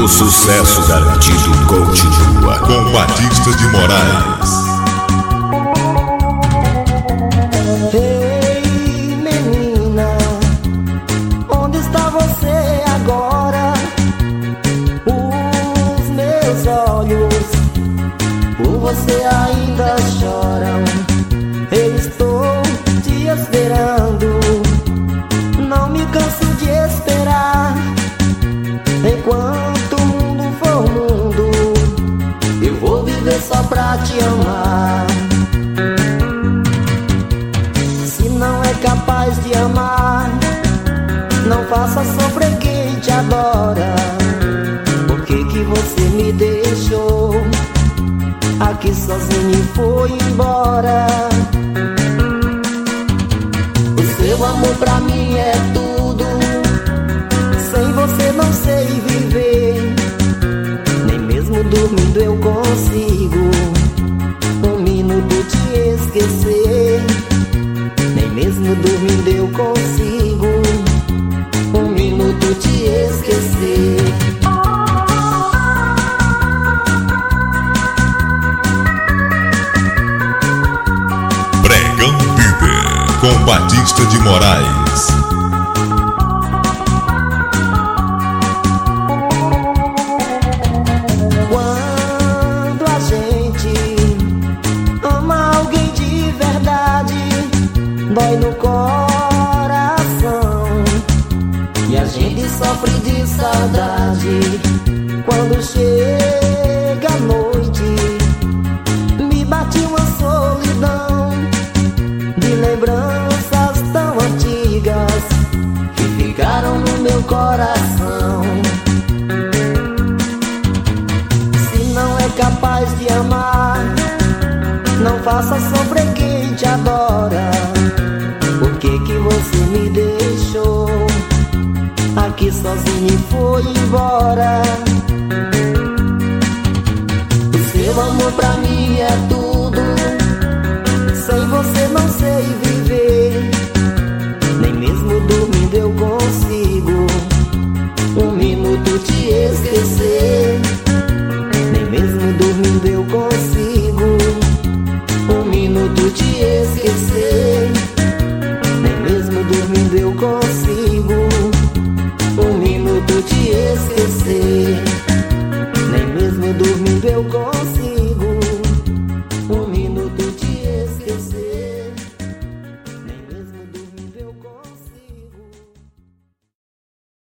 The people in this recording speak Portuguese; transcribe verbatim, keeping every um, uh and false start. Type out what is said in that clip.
O sucesso garantido continua com Batista de Moraes. Ei, menina, onde está você agora? Os meus olhos por você ainda choram. Eu estou te esperando, não me canso de esperar. Enquanto o mundo for mundo, eu vou viver só pra te amar. Se não é capaz de amar, não faça sofrer quem te adora. Por que que você me deixou aqui sozinho e foi embora? O seu amor pra mim é tudo, sem você não sei viver. Nem mesmo dormindo eu consigo um minuto te esquecer. Nem mesmo dormindo eu consigo um minuto te esquecer. Pregão Piper com Batista de Moraes. Quando a gente ama alguém de verdade, dói no coração e a gente sofre de saudade. Quando chega a noite, me bate uma solidão de lembranças tão antigas que ficaram no meu coração. Se não é capaz de amar, não faça sofrer quem te adora. Por que que você me deixou aqui sozinho e foi embora? O seu amor pra mim é tudo,